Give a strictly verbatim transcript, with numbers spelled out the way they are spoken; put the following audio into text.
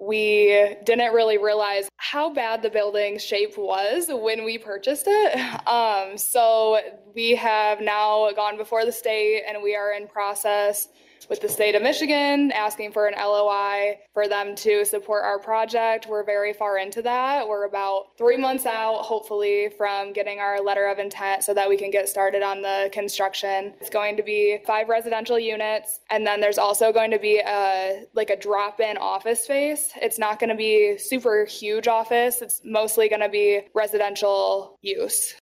we didn't really realize how bad the building's shape was when we purchased it. Um, so we have now gone before the state and we are in process with the state of Michigan, asking for an L O I for them to support our project. We're very far into that. We're about three months out, hopefully, from getting our letter of intent so that we can get started on the construction. It's going to be five residential units, and then there's also going to be a like a drop-in office space. It's not going to be super huge office. It's mostly going to be residential use.